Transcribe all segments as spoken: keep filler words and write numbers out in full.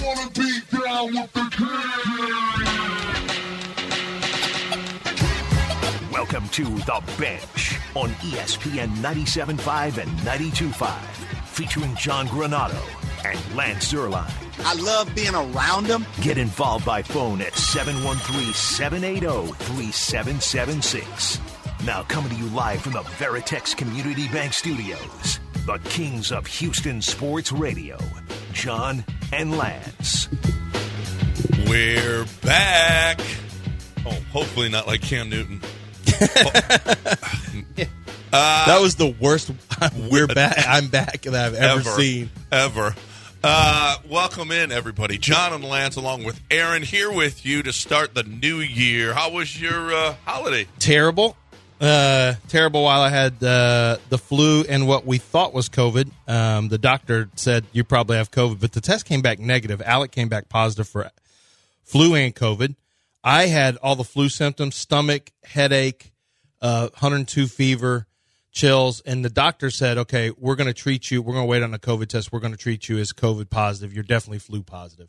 wanna be down with the king. Welcome to The Bench on E S P N ninety-seven point five and ninety-two point five, featuring John Granado and Lance Zierlein. I love being around them. Get involved by phone at seven one three, seven eight zero, three seven seven six. Now coming to you live from the Veritex Community Bank Studios, the kings of Houston sports radio, John and Lance. We're back. Oh, hopefully not like Cam Newton. uh, that was the worst. We're back. I'm back that I've ever, ever seen. Ever. Uh, welcome in, everybody. John and Lance, along with Aaron, here with you to start the new year. How was your uh, holiday? Terrible. Uh, terrible while I had uh, the flu and what we thought was COVID. Um, the doctor said, you probably have COVID, but the test came back negative. Alec came back positive for flu and COVID. I had all the flu symptoms, stomach, headache, uh, one hundred two fever, chills, and the doctor said, okay, we're going to treat you. We're going to wait on a COVID test. We're going to treat you as COVID positive. You're definitely flu positive.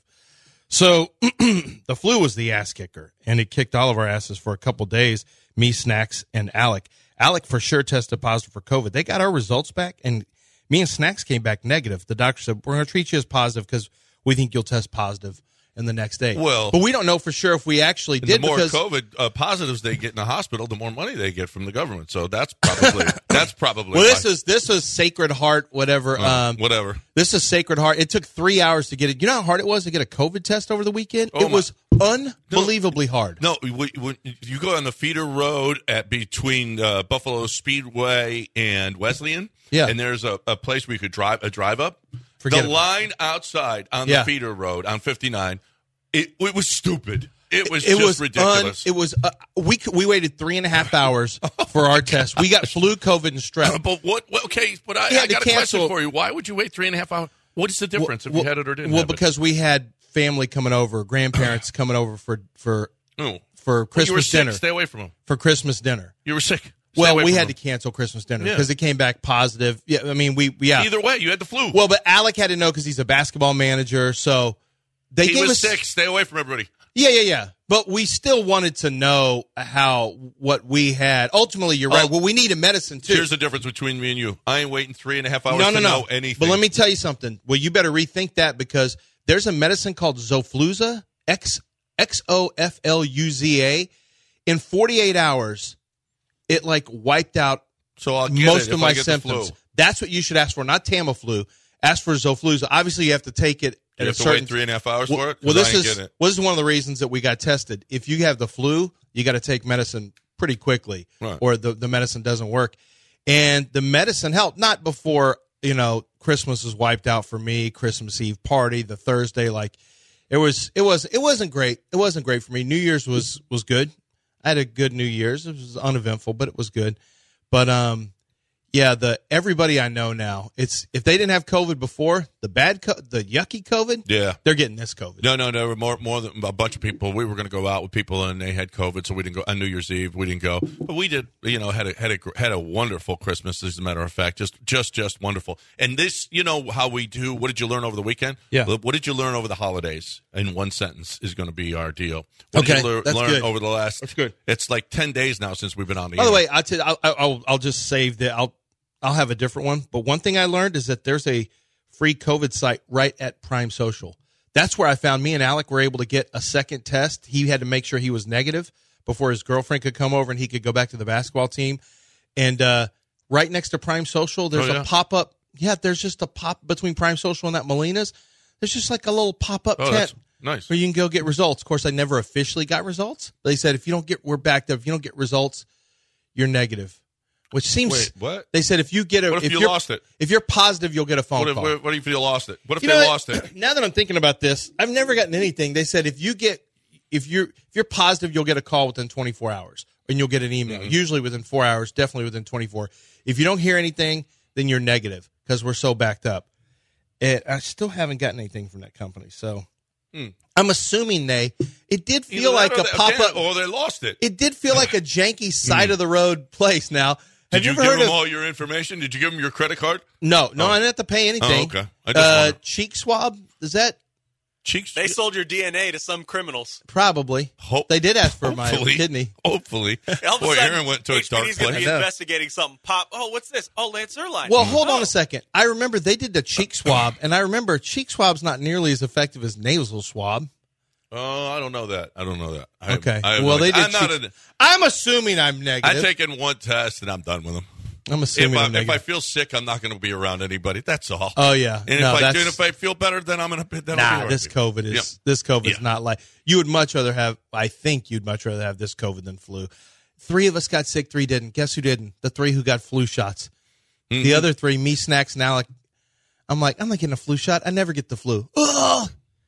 So the flu was the ass kicker, and it kicked all of our asses for a couple days, me, Snacks, and Alec. Alec for sure tested positive for COVID. They got our results back, and me and Snacks came back negative. The doctor said, we're going to treat you as positive because we think you'll test positive in the next day. Well, but we don't know for sure if we actually did. The more because COVID uh, positives they get in the hospital, the more money they get from the government. So that's probably that's probably. Well, this why. is this was Sacred Heart, whatever. Uh, um, whatever. This is Sacred Heart. It took three hours to get it. You know how hard it was to get a COVID test over the weekend? Oh it my. was unbelievably hard. No, when you go on the feeder road at between uh, Buffalo Speedway and Wesleyan, yeah, and there's a, a place where you could drive a drive up. Forget the it. line outside on yeah. the feeder road on fifty-nine. It, it was stupid. It was it just was ridiculous. Un, it was. Uh, we we waited three and a half hours for our test. We got flu, COVID, and strep. But what? what okay, but I, I got a cancel. question for you. Why would you wait three and a half hours? What is the difference well, if you had it or didn't? Well, have because it? we had family coming over, grandparents coming over for for oh. for Christmas well, you were sick. dinner. Stay away from them For Christmas dinner. You were sick. Stay well, we had them. to cancel Christmas dinner Yeah. because it came back positive. Yeah, I mean, we yeah. Either way, you had the flu. Well, but Alec had to know because he's a basketball manager, so they he gave was us sick. Stay away from everybody. Yeah, yeah, yeah. But we still wanted to know how what we had. Ultimately, you're right. Oh, well, we needed medicine too. Here's the difference between me and you. I ain't waiting three and a half hours no, no, to no. know anything. But let me tell you something. Well, you better rethink that because there's a medicine called Xofluza, X X O F L U Z A. In forty-eight hours, it like wiped out so I'll get most it of if my I get symptoms. The flu. That's what you should ask for, not Tamiflu. Ask for Xofluza. Obviously, you have to take it. You at have a to certain, wait three and a half hours well, for it? Well, this I ain't is getting it. well, this is one of the reasons that we got tested. If you have the flu, you got to take medicine pretty quickly, right. or the, the medicine doesn't work. And the medicine helped, not before, you know, Christmas was wiped out for me, Christmas Eve party, the Thursday, like it was, it was, it wasn't great. It wasn't great for me. New Year's was, was good. I had a good New Year's. It was uneventful, but it was good. But, um, yeah, the everybody I know now, it's if they didn't have COVID before, the bad, co- the yucky COVID, yeah, they're getting this COVID. No, no, no. More, more than a bunch of people. We were going to go out with people, and they had COVID, so we didn't go. On New Year's Eve, we didn't go, but we did. You know, had a had a had a wonderful Christmas. As a matter of fact, just just just wonderful. And this, you know, how we do. What did you learn over the weekend? Yeah. What did you learn over the holidays? In one sentence is going to be our deal. What Okay, did you lear- that's learn good. over the last? That's good. It's like ten days now since we've been on the. By air. the way, I'll, tell you, I'll, I'll I'll just save that. I'll I'll have a different one. But one thing I learned is that there's a free COVID site right at Prime Social. That's where I found me and Alec were able to get a second test. He had to make sure he was negative before his girlfriend could come over and he could go back to the basketball team. And uh, right next to Prime Social, there's Oh, yeah? a pop-up. Yeah, there's just a pop between Prime Social and that Molina's. There's just like a little pop-up Oh, tent. that's nice. Where you can go get results. Of course, I never officially got results. They said if you don't get, we're backed up. If you don't get results, you're negative. Which seems. Wait, what? They said if you get a. What if you you're- lost it? If you're positive, you'll get a phone What if, call. what if you lost it? What if You they know what? lost it? Now that I'm thinking about this, I've never gotten anything. They said if you get, if you're if you're positive, you'll get a call within twenty-four hours, and you'll get an email. Mm-hmm. Usually within four hours, definitely within twenty-four. If you don't hear anything, then you're negative because we're so backed up. And I still haven't gotten anything from that company, so Hmm. I'm assuming they. It did feel Either like that or a they- pop again, up, or they lost it. It did feel like a janky side of the road place. Now, have Did you you, ever give heard them of? all your information? Did you give them your credit card? No, no, Oh. I didn't have to pay anything. Oh, okay. I just uh, wondered. cheek swab, is that Cheeks. They sold your D N A to some criminals. Probably. Hope- they did ask for hopefully, my kidney. Hopefully. All of a Boy, sudden, Aaron went to a H P dark D's going to place. be I know. investigating something. Pop. Oh, what's this? Oh, Lance Erline. Well, hold oh. on a second. I remember they did the cheek swab, and I remember cheek swab's not nearly as effective as nasal swab. Oh, I don't know that. I don't know that. I, Okay. I have well, no- they did. I'm, not cheek- a, I'm assuming I'm negative. I've taken one test and I'm done with them. I'm If assuming I, I'm if I negative. feel sick, I'm not going to be around anybody. That's all. Oh yeah. And no, if I that's, do, and if I feel better, then I'm going to. Then nah, I'll be all this right. COVID is Yeah. this COVID is Yeah. not like you would much rather have. I think you'd much rather have this COVID than flu. Three of us got sick, three didn't. Guess who didn't? The three who got flu shots. Mm-hmm. The other three, me, Snacks, and Alec. I'm like, I'm not getting a flu shot. I never get the flu. Ugh.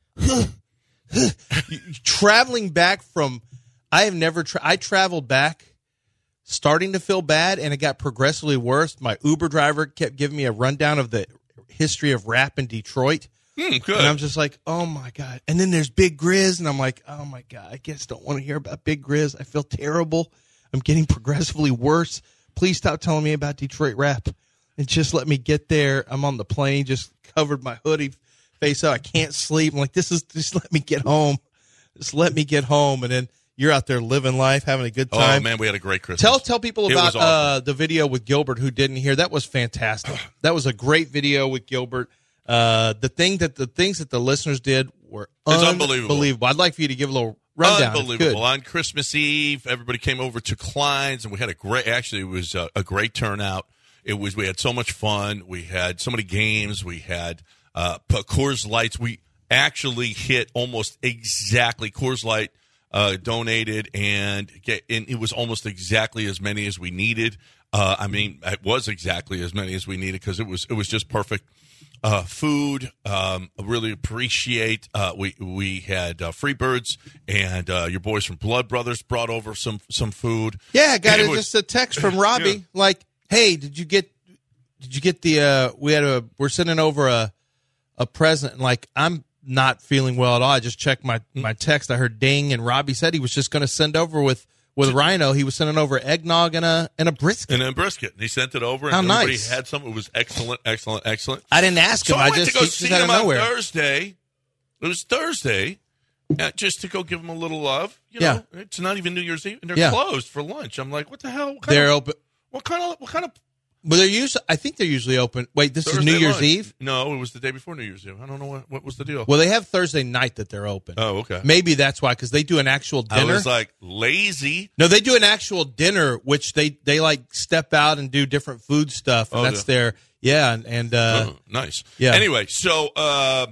Traveling back from, I have never. Tra- I traveled back, starting to feel bad, and it got progressively worse. My Uber driver kept giving me a rundown of the history of rap in Detroit. Hmm, good. And I'm just like, oh my God. And then there's Big Grizz, and I'm like, oh my God, I guess don't want to hear about Big Grizz. I feel terrible. I'm getting progressively worse. Please stop telling me about Detroit rap. And just let me get there. I'm on the plane, just covered my hoodie face up. I can't sleep. I'm like, this is just let me get home. Just let me get home. And then you're out there living life, having a good time. Oh man, we had a great Christmas. Tell tell people It about was awesome. uh, the video with Gilbert who didn't hear. That was fantastic. That was a great video with Gilbert. Uh, the thing that the things that the listeners did were It's unbelievable. unbelievable. I'd like for you to give a little rundown. if you Unbelievable. could. On Christmas Eve, everybody came over to Klein's, and we had a great. Actually, it was a, a great turnout. It was. We had so much fun. We had so many games. We had uh, Coors Lights. We actually hit almost exactly Coors Light uh, donated, and, get, and it was almost exactly as many as we needed. Uh, I mean, it was exactly as many as we needed because it was it was just perfect. Uh, food, um, I really appreciate. Uh, we we had uh, Freebirds, and uh, your boys from Blood Brothers brought over some some food. Yeah, I got And it it was- just a text from Robbie Yeah. like, "Hey, did you get did you get the uh we had a we're sending over a a present and like I'm not feeling well at all. I just checked my my text. I heard ding and Robbie said he was just going to send over with with Rhino. He was sending over eggnog and a and a brisket. And then brisket. And he sent it over, and How everybody nice. had some. It was excellent, excellent, excellent. I didn't ask him. So I, I went just to go he see just out him of on nowhere. Thursday. It was Thursday, uh, just to go give him a little love. You Yeah. know, it's not even New Year's Eve, and they're Yeah. closed for lunch. I'm like, what the hell? What kind They're of, open. What kind of? What kind of? But they're usually. I think they're usually open. Wait, this Thursday is New Year's lunch? Eve. No, it was the day before New Year's Eve. I don't know what what was the deal. Well, they have Thursday night that they're open. Oh, okay. Maybe that's why, because they do an actual I dinner. was like lazy. No, they do an actual dinner, which they, they like step out and do different food stuff. And Oh, that's yeah. their yeah, and, and uh, Oh, nice. yeah. Anyway, so uh,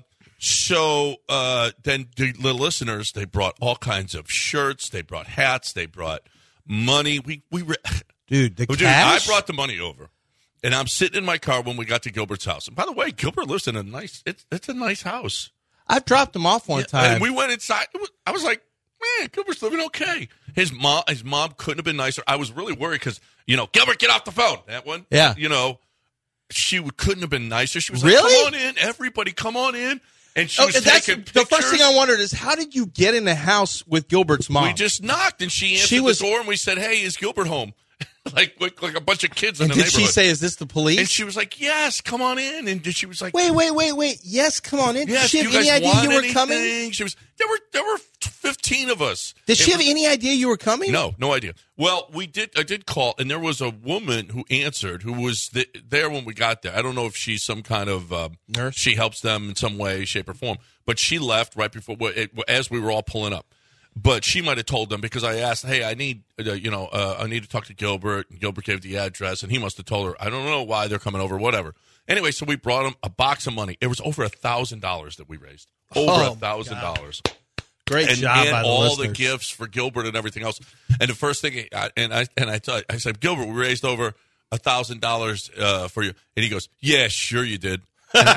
so uh, then the, the listeners, they brought all kinds of shirts. They brought hats. They brought money. We we re- dude, the Dude, cash. I brought the money over, and I'm sitting in my car when we got to Gilbert's house. And by the way, Gilbert lives in a nice. It's it's a nice house. I've dropped them off one time. And we went inside. It was- I was like, man, Gilbert's living okay. His mom, his mom couldn't have been nicer. I was really worried because you know, Gilbert, get off the phone. That one, Yeah. You know, she would, couldn't have been nicer. She was Really? like, come on in, everybody, come on in. And she Oh, was and that's taking the pictures. first thing I wondered is how did you get in the house with Gilbert's mom? We just knocked, and she answered She was- the door, and we said, hey, is Gilbert home? like, like like a bunch of kids in and the did neighborhood. she say, "Is this the police?" And she was like, yes, come on in. And she was like, wait, wait, wait, wait. Yes, come on in. yes, did she do have you any guys idea want you were anything? coming? She was, there were, there were fifteen of us. Did she It have was- any idea you were coming? No, no idea. Well, we did. I did call, and there was a woman who answered, who was th- there when we got there. I don't know if she's some kind of uh, Nurse? She helps them in some way, shape, or form. But she left right before, it, as we were all pulling up. But she might have told them because I asked, "Hey, I need, uh, you know, uh, I need to talk to Gilbert." And Gilbert gave the address, and he must have told her. I don't know why they're coming over, whatever. Anyway, so we brought him a box of money. It was over a thousand dollars that we raised. Over Oh, a thousand dollars. Great And, job and by the all listeners. the gifts for Gilbert and everything else. And the first thing, I, and I and I, t- I said, Gilbert, we raised over a thousand dollars uh, for you. And he goes, yeah, sure you did.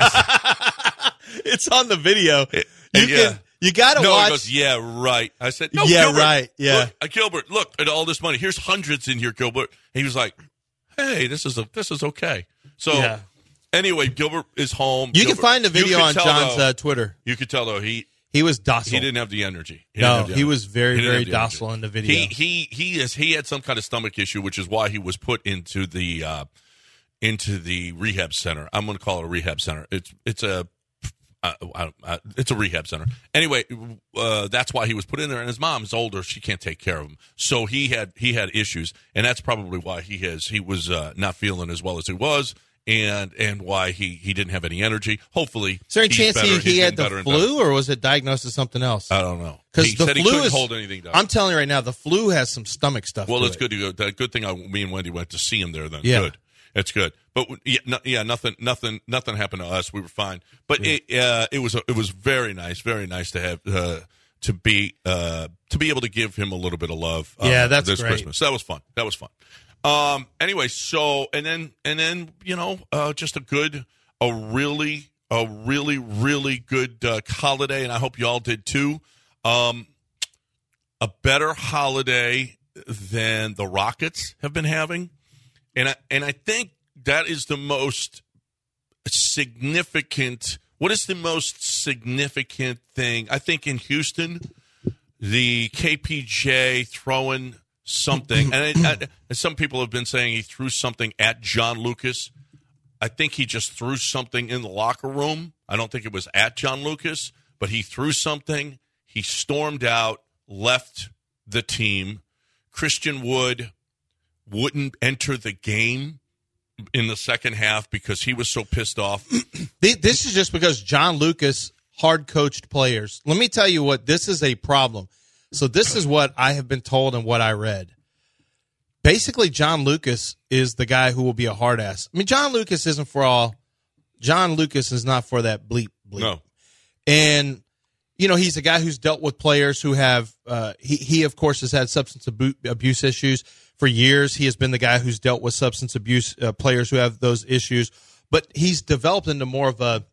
It's on the video. It- you yeah. can, you got to No, watch. he goes, yeah, right. I said, no, Yeah, Gilbert, right, yeah. Look, uh, Gilbert, look at all this money. Here's hundreds in here, Gilbert. And he was like, hey, this is a, this is okay. So Yeah. anyway, Gilbert is home. You Gilbert, can find the you video could on tell, John's though- uh, Twitter. You could tell though he He was docile. he didn't have the energy. He No, didn't have the he energy. was very, He didn't very have the energy. docile in the video. He he he is he had some kind of stomach issue, which is why he was put into the uh, into the rehab center. I'm going to call it a rehab center. It's it's a Uh, I, I, it's a rehab center. Anyway, uh, that's why he was put in there. And his mom's older; she can't take care of him, so he had he had issues, and that's probably why he has he was uh, not feeling as well as he was, and and why he, he didn't have any energy. Hopefully, is there any chance better. he, He's he had getting the better and flu, or was it diagnosed as something else? I don't know. Because He the said he flu couldn't is, hold anything down. I'm telling you right now, the flu has some stomach stuff. Well, to it's it. good to go. The good thing I, me and Wendy went to see him there. Then Yeah. good. It's good, but yeah, no, yeah, nothing, nothing, nothing happened to us. We were fine, but it, uh, it was, it was very nice, very nice to have, uh, to be, uh, to be able to give him a little bit of love. Uh, Yeah, that's this great. Christmas. That was fun. That was fun. Um, anyway, so and then and then you know, uh, just a good, a really, a really, really good uh, holiday, and I hope you all did too. Um, a better holiday than the Rockets have been having. And I, and I think that is the most significant. What is the most significant thing? I think in Houston, the K P J throwing something, and, I, I, and some people have been saying he threw something at John Lucas. I think he just threw something in the locker room. I don't think it was at John Lucas, but he threw something. He stormed out, left the team. Christian Wood wouldn't enter the game in the second half because he was so pissed off. This is just because John Lucas hard-coached players. Let me tell you what, this is a problem. So this is what I have been told and what I read. Basically, John Lucas is the guy who will be a hard ass. I mean, John Lucas isn't for all. John Lucas is not for that bleep bleep. No. And, you know, he's a guy who's dealt with players who have, uh, he, he, of course, has had substance abu- abuse issues. For years, he has been the guy who's dealt with substance abuse uh, players who have those issues. But he's developed into more of a,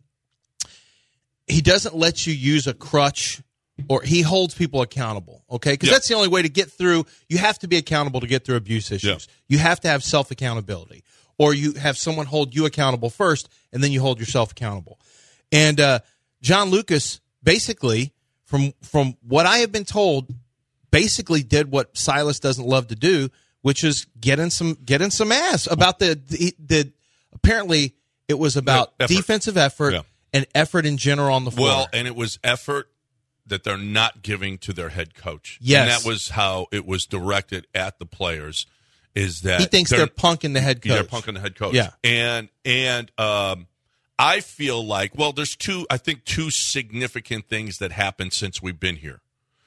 he doesn't let you use a crutch, or he holds people accountable, okay? Because Yeah. that's the only way to get through. You have to be accountable to get through abuse issues. Yeah. You have to have self-accountability. Or you have someone hold you accountable first, and then you hold yourself accountable. And uh, John Lucas, basically, from from what I have been told, basically did what Silas doesn't love to do, which is get in some get in some ass about the the, the apparently it was about Yeah, effort. defensive effort Yeah. and effort in general on the floor. Well, and it was effort that they're not giving to their head coach. Yes. And that was how it was directed at the players, is that he thinks they're, punking the head coach. They're punking the head coach. Yeah. And and um, I feel like, well, there's two, I think two significant things that happened since we've been here.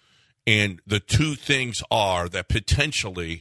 And the two things are that potentially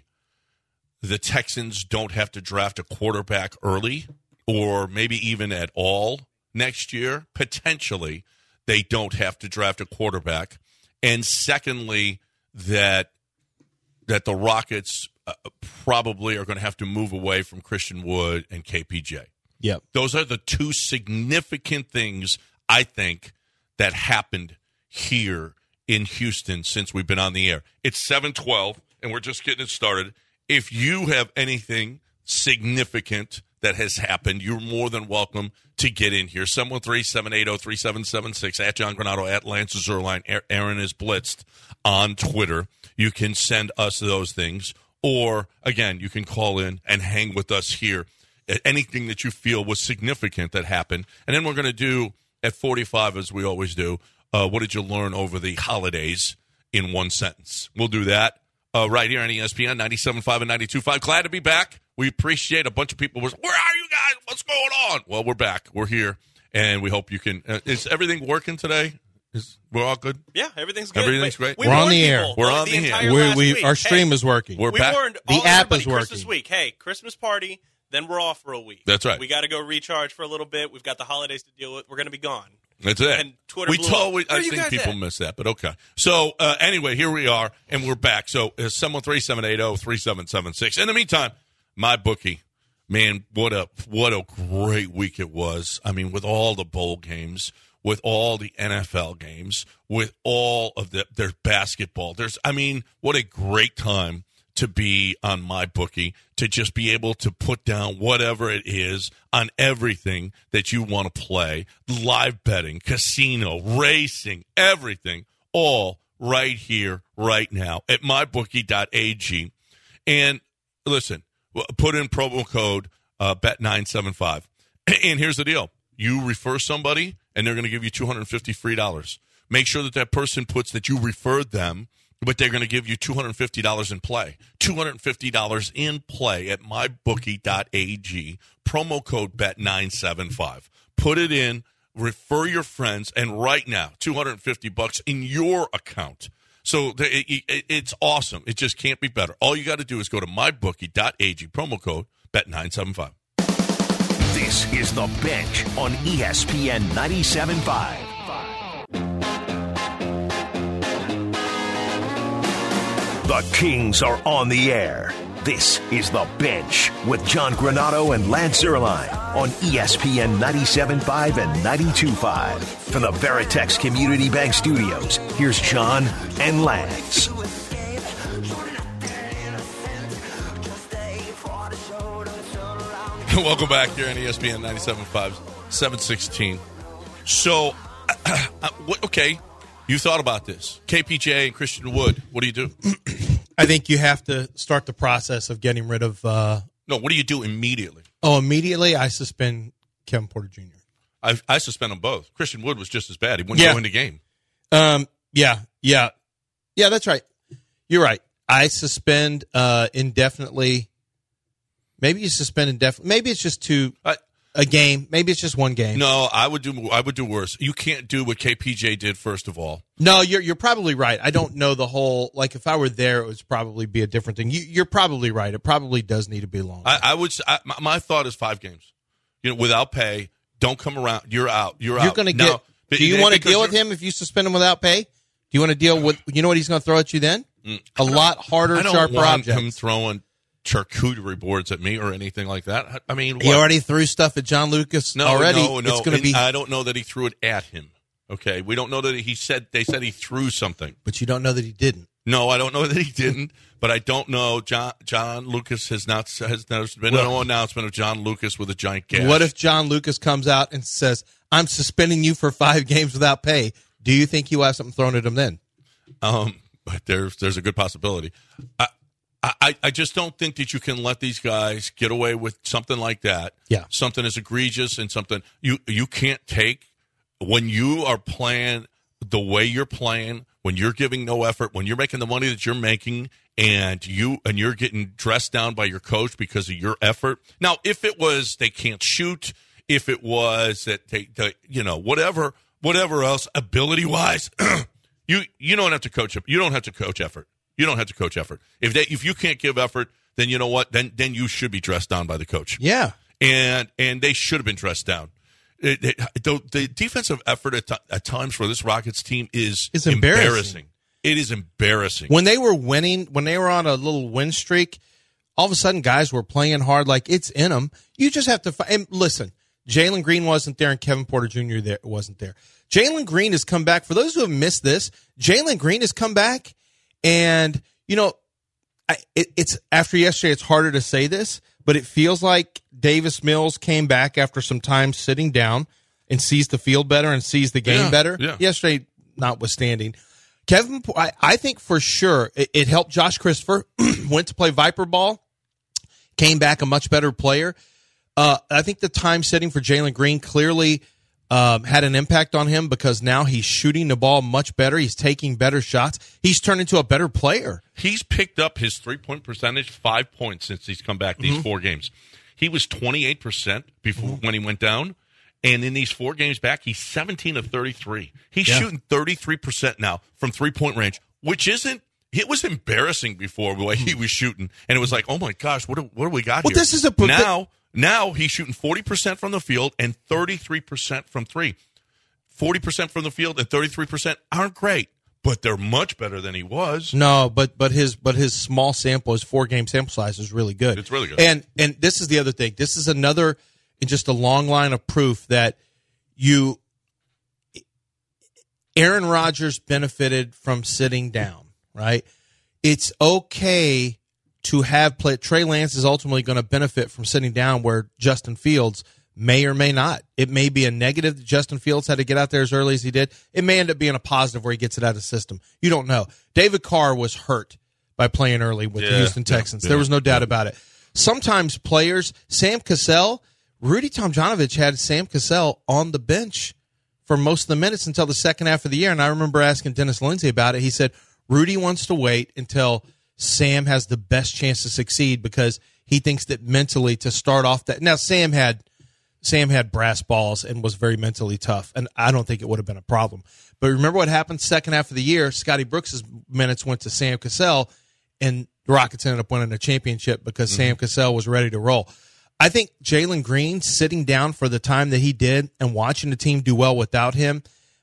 the Texans don't have to draft a quarterback early, or maybe even at all next year. Potentially, they don't have to draft a quarterback. And secondly, that that the Rockets uh, probably are going to have to move away from Christian Wood and K P J. Yep. Those are the two significant things, I think, that happened here in Houston since we've been on the air. It's seven twelve, and we're just getting it started. If you have anything significant that has happened, you're more than welcome to get in here. seven one three, seven eight zero, three seven seven six, at John Granado, at Lance Zerline. Aaron is blitzed on Twitter. You can send us those things. Or, again, you can call in and hang with us here. Anything that you feel was significant that happened. And then we're going to do, at forty-five, as we always do, uh, what did you learn over the holidays in one sentence? We'll do that uh, right here on E S P N ninety-seven point five and ninety-two point five. Glad to be back. We appreciate a bunch of people. Were, where are you guys? What's going on? Well, we're back. We're here, and we hope you can. Uh, is everything working today? Is we're all good? Yeah, everything's good. Everything's But great. we We're on warned the air. people We're on the the air. entire We, last we, week. our stream hey, is working. We're we back. warned The all app everybody is working. Christmas week. Hey, Christmas party, then we're off for a week. That's right. We got to go recharge for a little bit. We've got the holidays to deal with. We're going to be gone. That's it. And Twitter we blew told. up. We, Where I you think guys people at? miss that, but okay. So uh, anyway, here we are, and we're back. So uh, seven one three, seven eight zero, three seven seven six. In the meantime, my bookie, man, what a what a great week it was. I mean, with all the bowl games, with all the N F L games, with all of the there's basketball. There's, I mean, what a great time to be on my bookie, to just be able to put down whatever it is on everything that you want to play. Live betting, casino, racing, everything, all right here, right now at my bookie dot a g. And listen, put in promo code uh, bet nine seven five. And here's the deal. You refer somebody, and they're going to give you two hundred fifty free dollars. Make sure that that person puts that you referred them, but they're going to give you two hundred fifty dollars in play. two hundred fifty dollars in play at my bookie dot a g. Promo code B E T nine seven five. Put it in, refer your friends, and right now, two hundred fifty bucks in your account. So it, it, it's awesome. It just can't be better. All you got to do is go to my bookie dot a g, promo code B E T nine seven five. This is The Bench on E S P N ninety-seven point five. The Kings are on the air. This is The Bench with John Granato and Lance Zierlein on E S P N ninety-seven point five and ninety-two point five. From the Veritex Community Bank Studios, here's John and Lance. Welcome back here on E S P N ninety-seven point five, seven sixteen. So, uh, uh, what, okay, you thought about this. K P J and Christian Wood, what do you do? I think you have to start the process of getting rid of. Uh, no, what do you do immediately? Oh, immediately I suspend Kevin Porter Junior I, I suspend them both. Christian Wood was just as bad. He wouldn't yeah. go in the game. Um. Yeah. Yeah. Yeah. That's right. You're right. I suspend uh, indefinitely. Maybe you suspend indefinitely. Maybe it's just two I, a game. Maybe it's just one game. No, I would do. I would do worse. You can't do what K P J did. First of all, no, you're you're probably right. I don't know the whole. Like if I were there, it would probably be a different thing. You, you're probably right. It probably does need to be longer. I, I would. I, my, my thought is five games. You know, without pay. Don't come around. You're out. You're, you're out. going to now, get. Do you want to deal with him if you suspend him without pay? Do you want to deal with? You know what he's going to throw at you then? Mm, a lot harder, I don't sharper want objects. him throwing charcuterie boards at me or anything like that. I mean, he what? already threw stuff at John Lucas. No, already. no, no. It's going to be. I don't know that he threw it at him. Okay, we don't know that he said. They said he threw something, but you don't know that he didn't. No, I don't know that he didn't. But I don't know. John John Lucas has not has there's been well, no announcement of John Lucas with a giant gash. What if John Lucas comes out and says, "I'm suspending you for five games without pay"? Do you think you will have something thrown at him then? Um, but there's there's a good possibility. I, I I just don't think that you can let these guys get away with something like that. Yeah, something as egregious and something you you can't take when you are playing the way you're playing. When you're giving no effort, when you're making the money that you're making, and you and you're getting dressed down by your coach because of your effort. Now, if it was they can't shoot, if it was that they, they you know, whatever, whatever else, ability wise, you you don't have to coach. You don't have to coach effort. You don't have to coach effort. If they if you can't give effort, then you know what? Then then you should be dressed down by the coach. Yeah, and and they should have been dressed down. It, it, the, the defensive effort at, t- at times for this Rockets team is it's embarrassing. embarrassing. It is embarrassing. When they were winning, when they were on a little win streak, all of a sudden guys were playing hard like it's in them. You just have to – and listen, Jalen Green wasn't there and Kevin Porter Junior there wasn't there. Jalen Green has come back. For those who have missed this, Jalen Green has come back. And, you know, I, it, it's after yesterday, it's harder to say this, but it feels like Davis Mills came back after some time sitting down and sees the field better and sees the game yeah, better. Yeah. Yesterday, notwithstanding. Kevin, I, I think for sure it, it helped Josh Christopher, went to play Viper ball, came back a much better player. Uh, I think the time setting for Jalen Green clearly um, had an impact on him because now he's shooting the ball much better. He's taking better shots. He's turned into a better player. He's picked up his three-point percentage five points since he's come back these mm-hmm. four games. He was twenty-eight percent before mm-hmm. when he went down. And in these four games back, he's seventeen of thirty-three. He's yeah. shooting thirty-three percent now from three-point range, which isn't – it was embarrassing before the way he was shooting. And it was like, oh, my gosh, what do, what do we got well, here? This is a – Now, now he's shooting forty percent from the field and thirty-three percent from three. forty percent from the field and thirty-three percent aren't great, but they're much better than he was. No, but but his but his small sample, his four-game sample size is really good. It's really good. And and this is the other thing. This is another – just a long line of proof that you Aaron Rodgers benefited from sitting down, right? It's okay to have play. Trey Lance is ultimately going to benefit from sitting down where Justin Fields may or may not. It may be a negative that Justin Fields had to get out there as early as he did. It may end up being a positive where he gets it out of the system. You don't know. David Carr was hurt by playing early with yeah, the Houston yeah, Texans. Yeah, there was no doubt yeah. about it. Sometimes players, Sam Cassell, Rudy Tomjanovich had Sam Cassell on the bench for most of the minutes until the second half of the year. And I remember asking Dennis Lindsay about it. He said, Rudy wants to wait until Sam has the best chance to succeed because he thinks that mentally to start off that. Now, Sam had Sam had brass balls and was very mentally tough, and I don't think it would have been a problem. But remember what happened second half of the year? Scotty Brooks' minutes went to Sam Cassell, and the Rockets ended up winning a championship because mm-hmm. Sam Cassell was ready to roll. I think Jalen Green sitting down for the time that he did and watching the team do well without him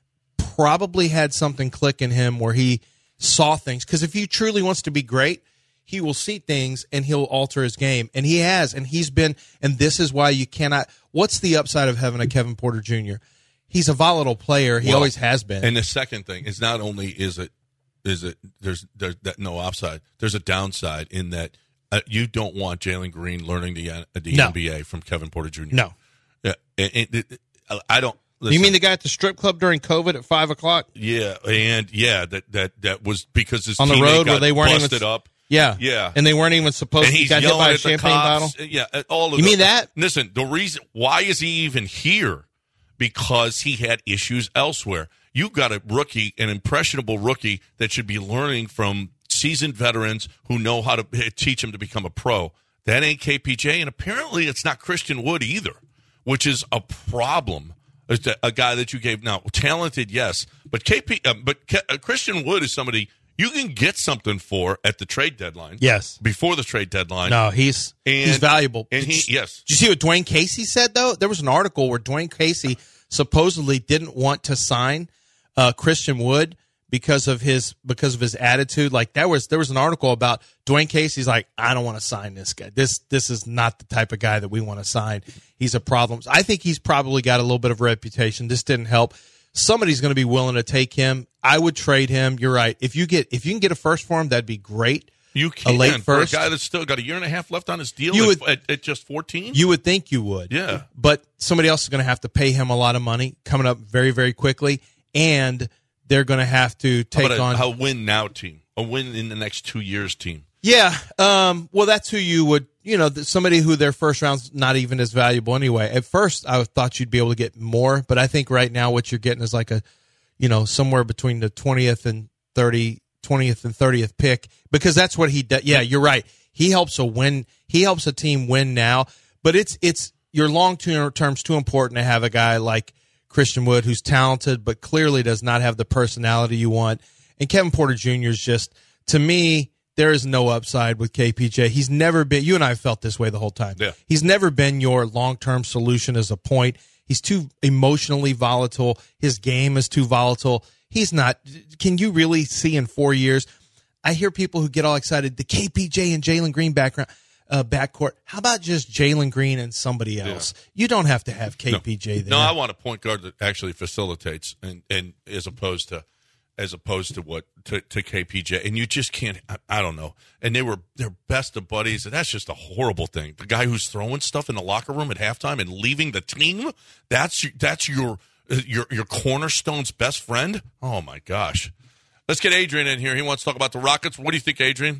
probably had something click in him where he saw things. Because if he truly wants to be great, he will see things and he'll alter his game. And he has, and he's been, and this is why you cannot, what's the upside of having a Kevin Porter Junior? He's a volatile player. He well, always has been. And the second thing is not only is it, is it, there's, there's that no upside, there's a downside in that uh, you don't want Jalen Green learning the, uh, the no. N B A from Kevin Porter Junior No. Yeah. And, and, and, I don't. Listen, you mean the guy at the strip club during COVID at five o'clock? Yeah. And yeah, that, that, that was because his on the road where they weren't busted even, up. Yeah, yeah, and they weren't even supposed. And to he's got hit by a champagne bottle. Yeah, all of. You the, mean that? Listen, the reason why is he even here? Because he had issues elsewhere. You got a rookie, an impressionable rookie that should be learning from seasoned veterans who know how to teach him to become a pro. That ain't K P J, and apparently it's not Christian Wood either, which is a problem. A guy that you gave now talented, yes, but K P, uh, but K, uh, Christian Wood is somebody you can get something for at the trade deadline. Yes. Before the trade deadline. No, he's and, he's valuable. And he, did you, yes. Did you see what Dwayne Casey said, though? There was an article where Dwayne Casey supposedly didn't want to sign uh, Christian Wood because of his because of his attitude. Like that was there was an article about Dwayne Casey's like, I don't want to sign this guy. This this is not the type of guy that we want to sign. He's a problem. I think he's probably got a little bit of a reputation. This didn't help. Somebody's going to be willing to take him. I would trade him. You're right. If you get if you can get a first for him, that'd be great. You can a late first. For a guy that's still got a year and a half left on his deal you at, would, at, at just fourteen? You would think you would. Yeah. But somebody else is going to have to pay him a lot of money coming up very, very quickly, and they're going to have to take How on a, a win now team, a win in the next two years team. Yeah. Um, well, that's who you would, you know, somebody who their first round's not even as valuable anyway. At first, I thought you'd be able to get more, but I think right now what you're getting is like a, you know, somewhere between the twentieth and thirty, twentieth and thirtieth pick, because that's what he does. Yeah, you're right. He helps a win. He helps a team win now, but it's it's your long term's too important to have a guy like Christian Wood who's talented but clearly does not have the personality you want. And Kevin Porter Junior is just, to me, there is no upside with K P J. He's never been. You and I have felt this way the whole time. Yeah. He's never been your long term solution as a point. He's too emotionally volatile. His game is too volatile. He's not. Can you really see in four years? I hear people who get all excited. The K P J and Jalen Green background, uh, backcourt. How about just Jalen Green and somebody else? Yeah. You don't have to have K P J no. there. No, I want a point guard that actually facilitates, and, and as opposed to as opposed to what to, to K P J. And you just can't. I, I don't know. And they were they're best of buddies, and that's just a horrible thing. The guy who's throwing stuff in the locker room at halftime and leaving the team. That's that's your. Your your cornerstone's best friend? Oh, my gosh. Let's get Adrian in here. He wants to talk about the Rockets. What do you think, Adrian?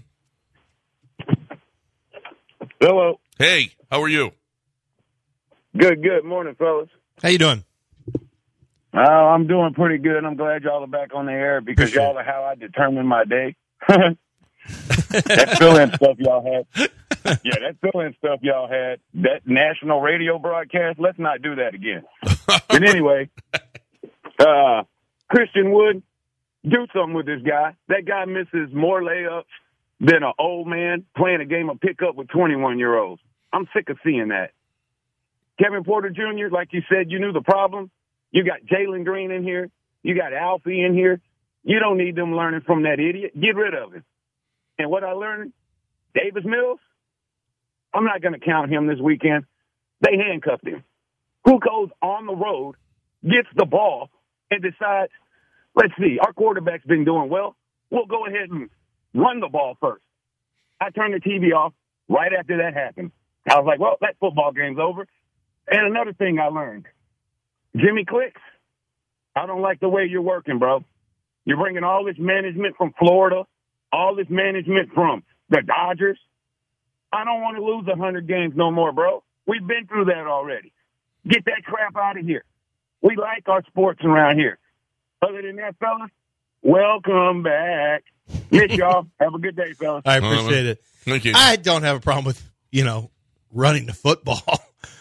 Hello. Hey, how are you? Good, good. Morning, fellas. How you doing? Uh, I'm doing pretty good. I'm glad y'all are back on the air because Appreciate y'all are how I determine my day. That fill-in stuff y'all had. Yeah, that fill-in stuff y'all had. That national radio broadcast, let's not do that again. But anyway, uh, Christian Wood, do something with this guy. That guy misses more layups than an old man playing a game of pickup with twenty-one-year-olds. I'm sick of seeing that. Kevin Porter Junior, like you said, you knew the problem. You got Jalen Green in here. You got Alfie in here. You don't need them learning from that idiot. Get rid of him. And what I learned, Davis Mills, I'm not going to count him this weekend. They handcuffed him. Who goes on the road, gets the ball, and decides, let's see, our quarterback's been doing well. We'll go ahead and run the ball first. I turned the T V off right after that happened. I was like, well, that football game's over. And another thing I learned, Jimmy Clicks, I don't like the way you're working, bro. You're bringing all this management from Florida, all this management from the Dodgers. I don't want to lose one hundred games no more, bro. We've been through that already. Get that crap out of here. We like our sports around here. Other than that, fellas, welcome back. Miss y'all. Have a good day, fellas. I appreciate it. Thank you. I don't have a problem with, you know, running the football.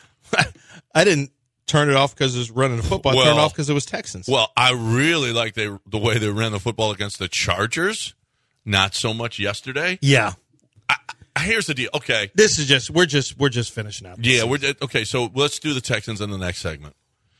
I didn't turn it off because it was running the football. I Well- turned it off because it was Texans. Well, I really like they, the way they ran the football against the Chargers. Not so much yesterday. yeah. Here's the deal. Okay. This is just we're just we're just finishing up. Yeah, we're okay. So let's do the Texans in the next segment,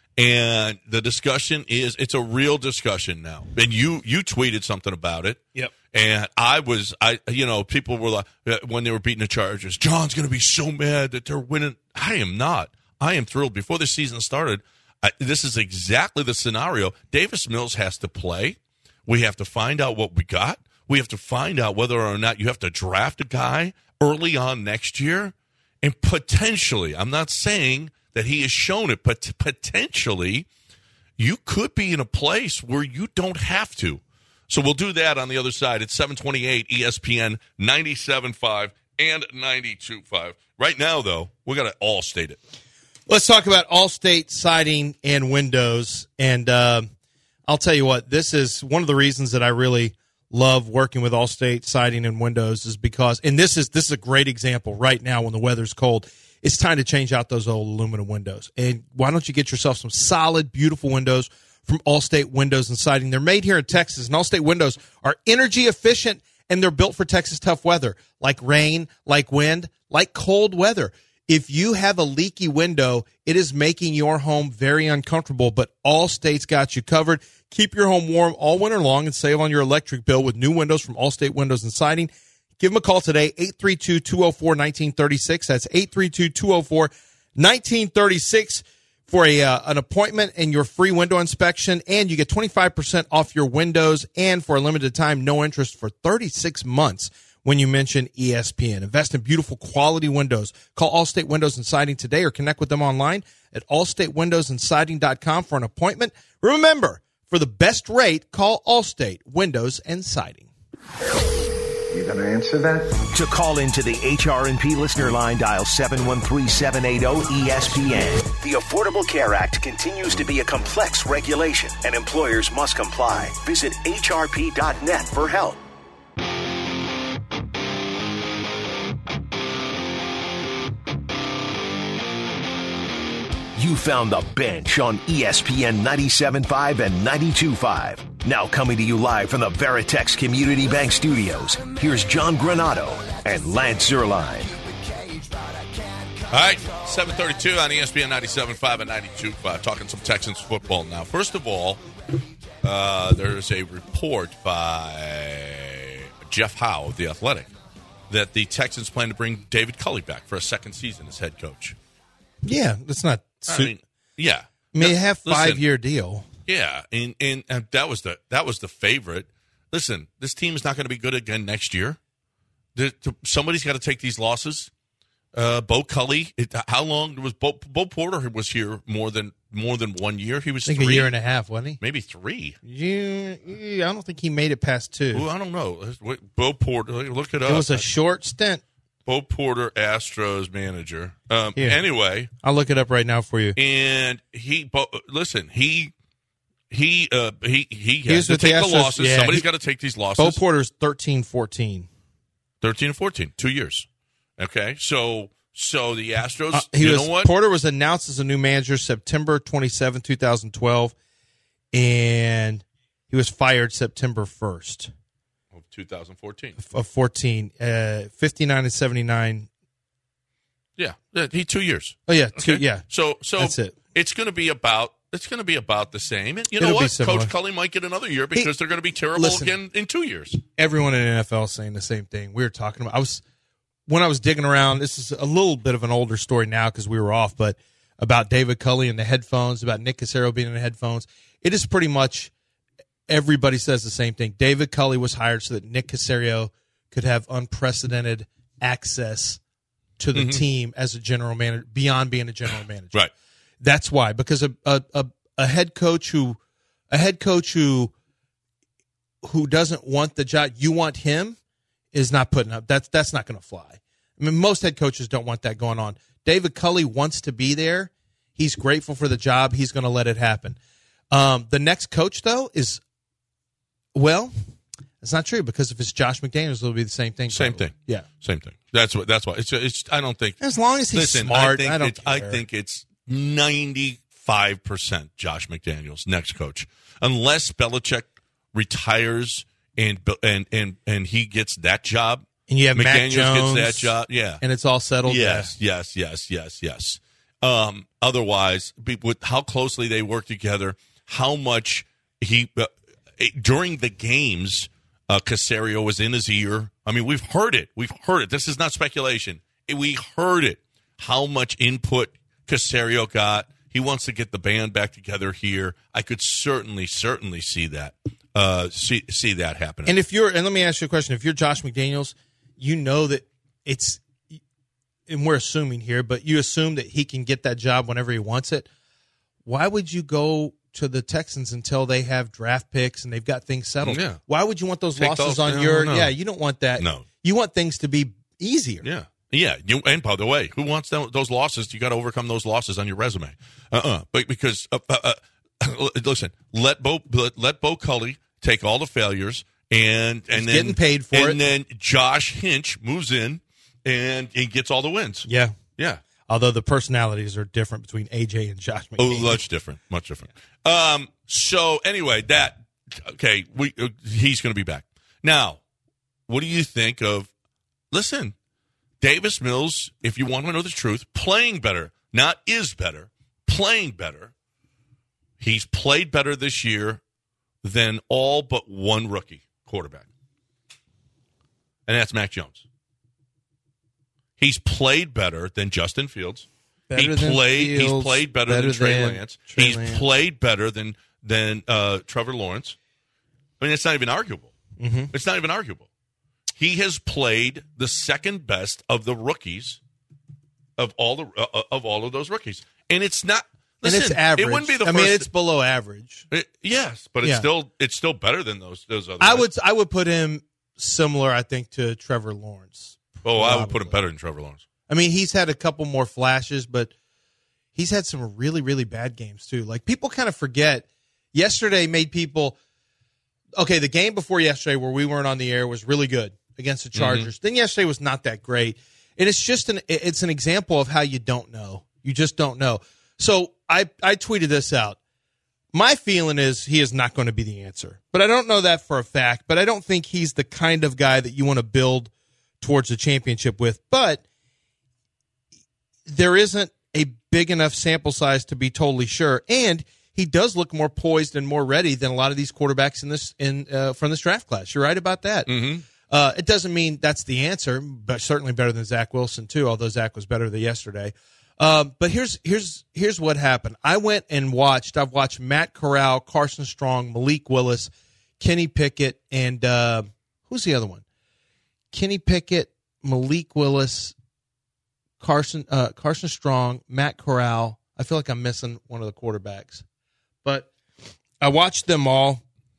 and the discussion is it's a real discussion now. And you you tweeted something about it. Yep. And I was I you know people were like when they were beating the Chargers, John's going to be so mad that they're winning. I am not. I am thrilled. Before the season started, I, this is exactly the scenario. Davis Mills has to play. We have to find out what we got. We have to find out whether or not you have to draft a guy early on next year. And potentially, I'm not saying that he has shown it, but potentially you could be in a place where you don't have to. So we'll do that on the other side. It's seven twenty-eight E S P N ninety-seven point five and ninety-two point five. Right now, though, we got to all state it. Let's talk about Allstate siding and windows. And uh, I'll tell you what, this is one of the reasons that I really love working with Allstate siding and windows is because, and this is this is a great example right now when the weather's cold. It's time to change out those old aluminum windows. And why don't you get yourself some solid, beautiful windows from Allstate Windows and Siding? They're made here in Texas, and Allstate windows are energy efficient, and they're built for Texas tough weather, like rain, like wind, like cold weather. If you have a leaky window, it is making your home very uncomfortable, but Allstate's got you covered. Keep your home warm all winter long and save on your electric bill with new windows from Allstate Windows and Siding. Give them a call today, eight three two, two oh four, one nine three six. That's eight three two, two oh four, one nine three six for a uh, an appointment and your free window inspection. And you get twenty-five percent off your windows and for a limited time, no interest for thirty-six months. When you mention E S P N. Invest in beautiful quality windows. Call Allstate Windows and Siding today or connect with them online at allstate windows and siding dot com for an appointment. Remember, for the best rate, call Allstate Windows and Siding. You going to answer that? To call into the H R and P listener line, dial seven one three, seven eight zero, E S P N. The Affordable Care Act continues to be a complex regulation, and employers must comply. Visit H R P dot net for help. You found the bench on E S P N ninety-seven point five and ninety-two point five. Now coming to you live from the Veritex Community Bank Studios, here's John Granado and Lance Zierlein. All right, seven thirty-two on E S P N ninety-seven point five and ninety-two point five. Talking some Texans football now. First of all, uh, there's a report by Jeff Howe of The Athletic that the Texans plan to bring David Culley back for a second season as head coach. Yeah, that's not. I mean, yeah. I mean, they have Listen, five-year deal. Yeah, and, and and that was the that was the favorite. Listen, this team is not going to be good again next year. The, the, somebody's got to take these losses. Uh, Bo Culley, it, how long was Bo, Bo Porter was here more than more than one year? He was I think three, a year and a half, wasn't he? maybe three. You, I don't think he made it past two. Well, I don't know. Bo Porter, look it up. It was a short stint. Bo Porter, Astros manager. Um, Yeah. Anyway, I'll look it up right now for you. and he Bo, listen he. He uh he he He was has to with the take the Astros, losses. yeah, Somebody's he- got to take these losses. Bo Porter's thirteen fourteen. thirteen and fourteen, two years. Okay, so so the Astros. Uh, he you was know what? Porter was announced as a new manager September twenty-seventh, twenty twelve, and he was fired September first Of twenty fourteen. of fourteen. Uh, fifty-nine and seventy-nine. Yeah, yeah, he two years. Oh yeah, two, Okay? yeah. So so That's it. It's going to be about. It's going to be about the same. And you know It'll be what? similar. Coach Culley might get another year because He- they're going to be terrible listen. again in two years. Everyone in the N F L is saying the same thing. We were talking about. I was when I was digging around. This is a little bit of an older story now because we were off, but about David Culley and the headphones, about Nick Caserio being in the headphones. It is pretty much everybody says the same thing. David Culley was hired so that Nick Caserio could have unprecedented access to the Mm-hmm. team as a general manager beyond being a general manager. Right. That's why, because a, a a a head coach who a head coach who who doesn't want the job, you want him, is not putting up. That's that's not going to fly. I mean, most head coaches don't want that going on. David Culley wants to be there, He's grateful for the job. He's going to let it happen. Um, the next coach, though, is, well, it's not true because if it's Josh McDaniels, it'll be the same thing. Same probably. thing. Yeah. Same thing. That's what. That's why. It's. It's. I don't think. As long as he's listen, smart, I, think I don't it's, I care. think it's ninety-five percent Josh McDaniels, next coach. Unless Belichick retires and and and and he gets that job. And you have McDaniels Mac Jones. gets that job. Yeah. And it's all settled. Yes, yes, yes, yes, yes. Um, otherwise, be- with how closely they work together, how much he uh, during the games, uh, Caserio was in his ear. I mean, we've heard it. We've heard it. This is not speculation. We heard it. How much input Caserio got. He wants to get the band back together here. I could certainly, certainly see that. Uh, see see that happening. And if you're, and let me ask you a question: if you're Josh McDaniels, you know that it's, and we're assuming here, but you assume that he can get that job whenever he wants it. Why would you go to the Texans until they have draft picks and they've got things settled? Yeah. Why would you want those Take losses those- on no, your? no. Yeah, you don't want that. No. You want things to be easier. Yeah. Yeah. You, and by the way, who wants them, those losses? You got to overcome those losses on your resume. Uh-uh. But because, uh, uh, uh, listen, let Bo, let, let Bo Culley take all the failures and, and He's then getting paid for and it. And then Josh Hinch moves in and he gets all the wins. Yeah. Yeah. Although the personalities are different between A J and Josh Oh, McDaniels. much different. Much different. Um, so anyway, that, okay, we, uh, he's going to be back. Now, what do you think of, listen, Davis Mills, if you want to know the truth, playing better, not is better, playing better. He's played better this year than all but one rookie quarterback. And that's Mac Jones. He's played better than Justin Fields. Better he than played Fields, he's played better, better than Trey than Lance. Trey he's Lance. played better than than uh, Trevor Lawrence. I mean, it's not even arguable. Mm-hmm. It's not even arguable. He has played the second best of the rookies of all the uh, of all of those rookies, and it's not. Listen, and it's average. It wouldn't be the I first. mean, it's below average. it- yes, but it's Yeah. still it's still better than those those other. I guys. would I would put him similar, I think, to Trevor Lawrence. Oh, I would put him probably. better than Trevor Lawrence. I mean, he's had a couple more flashes, but he's had some really, really bad games too. Like, people kind of forget. Yesterday made people okay. The game before yesterday, where we weren't on the air, was really good against the Chargers. Mm-hmm. Then yesterday was not that great, and it's just an it's an example of how you don't know. You just don't know. So I I tweeted this out. My feeling is he is not going to be the answer, but I don't know that for a fact. But I don't think he's the kind of guy that you want to build towards a championship with. But there isn't a big enough sample size to be totally sure, and he does look more poised and more ready than a lot of these quarterbacks in this in uh, from this draft class. You're right about that. Mm-hmm. Uh, it doesn't mean that's the answer, but certainly better than Zach Wilson too. Although Zach was better than yesterday. Um, but here's here's here's what happened. I went and watched. I've watched Matt Corral, Carson Strong, Malik Willis, Kenny Pickett, and uh, who's the other one? Kenny Pickett, Malik Willis, Carson uh, Carson Strong, Matt Corral. I feel like I'm missing one of the quarterbacks, but I watched them all,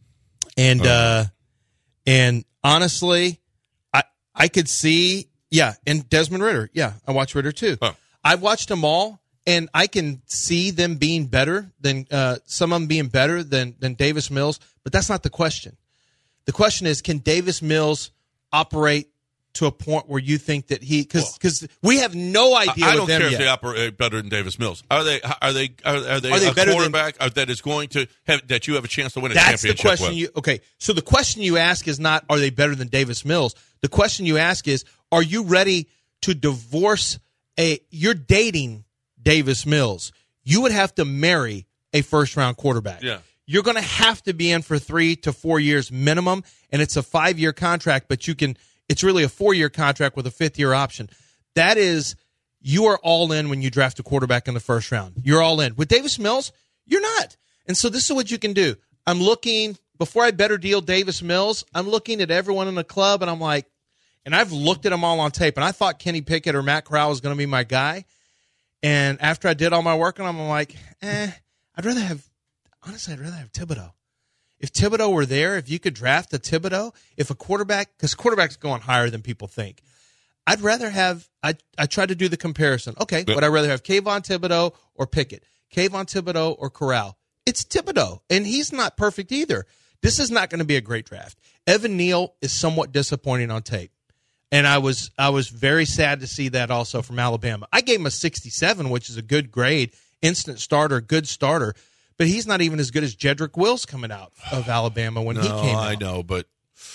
and uh, and honestly, I I could see, yeah, and Desmond Ridder, yeah, I watched Ridder too. Huh. I've watched them all, and I can see them being better than uh, some of them being better than than Davis Mills, but that's not the question. The question is, can Davis Mills operate to a point where you think that he, because because we have no idea I with don't them care yet. if they operate better than Davis Mills. Are they? Are they? Are, are they? Are they a better than- quarterback uh, that is going to have that you have a chance to win a That's the championship question. with? You okay? So the question you ask is not, are they better than Davis Mills? The question you ask is, are you ready to divorce a? You're dating Davis Mills. You would have to marry a first round quarterback. Yeah. You're going to have to be in for three to four years minimum, and it's a five year contract, but you can. It's really a four year contract with a fifth year option. That is, you are all in when you draft a quarterback in the first round. You're all in. With Davis Mills, you're not. And so this is what you can do. I'm looking, before I better deal Davis Mills, I'm looking at everyone in the club, and I'm like, and I've looked at them all on tape, and I thought Kenny Pickett or Matt Corral was going to be my guy. And after I did all my work on them, I'm like, eh, I'd rather have, honestly, I'd rather have Thibodeau. If Thibodeau were there, if you could draft a Thibodeau, if a quarterback, because quarterback's going higher than people think, I'd rather have, I I tried to do the comparison. Okay, Yeah. would I rather have Kayvon Thibodeau or Pickett? Kayvon Thibodeau or Corral? It's Thibodeau, and he's not perfect either. This is not going to be a great draft. Evan Neal is somewhat disappointing on tape, and I was I was very sad to see that also from Alabama. I gave him a sixty-seven, which is a good grade, instant starter, good starter, but he's not even as good as Jedrick Wills coming out of Alabama when no, he came out. I know, but